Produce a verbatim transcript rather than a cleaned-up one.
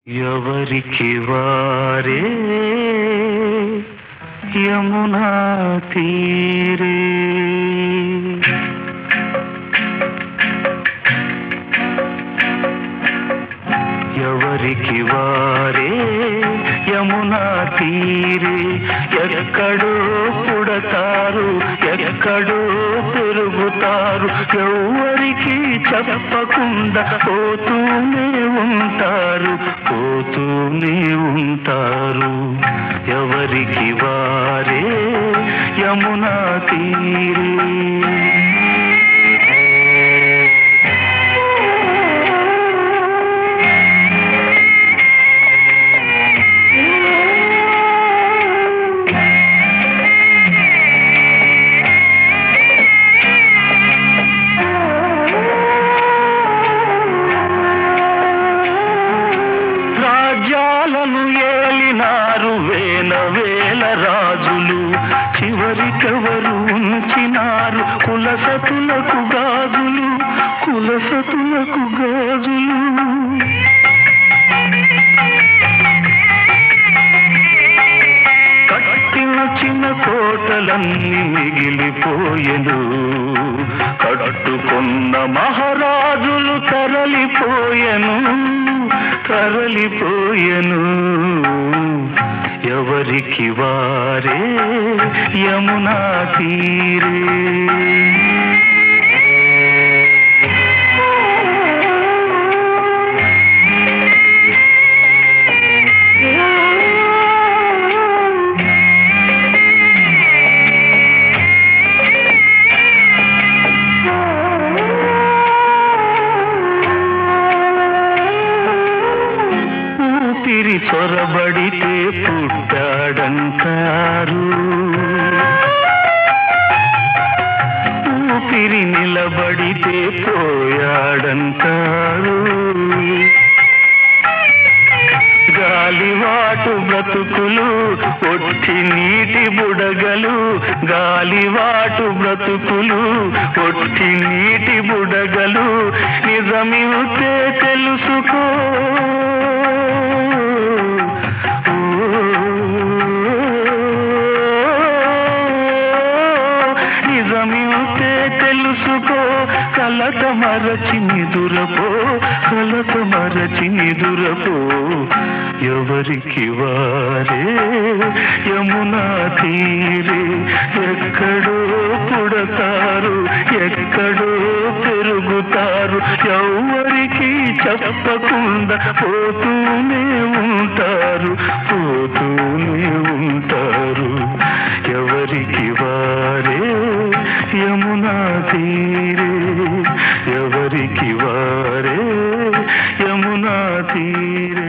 ఎవరికి వారే యమునా తీరే ఎవరికి వారే యమునా తీరే ఎక్కడో పుడతారు ఎక్కడో పెరుగుతారు ఎవరికి చెప్పకుండా పోతూనే ఉంటారు పోతూనే ఉంటారు ఎవరికి వారే యమునా తీరే ఏలినారు వేల వేల రాజులు చివరికెవరు ఉంచినారు కులసతులకు గాజులు కులసతులకు గాజులు కట్టిన కోటలన్నీ మిగిలిపోయెను కట్టుకున్న మహారాజులు తరలిపోయెను తరలిపోయెను ఎవరికి వారే యమునా తీరే ఊపిరి చొరబడితే పుట్టాడంటారు ఊపిరి నిలబడితే పోయాడంటారు గాలివాటు బ్రతుకులు ఒట్టి నీటి బుడగలు గాలివాటు బ్రతుకులు ఒట్టి నీటి బుడగలు నిజమితే తెలుసుకో నిజమితే తెలుసుకో కలత మరచి నిదురపో కలత మరచి నిదురపో ఎవరికి వారే యమునా తీరే ఎక్కడో పుడతారు ఎక్కడో పెరుగుతారు ఎవరికి చెప్పకుండా పోతూనే ఉంటారు పోతూనే ఉంటారు ఎవరికి వారే యమునా తీరే ఎవరికి వారే యమునా తీరే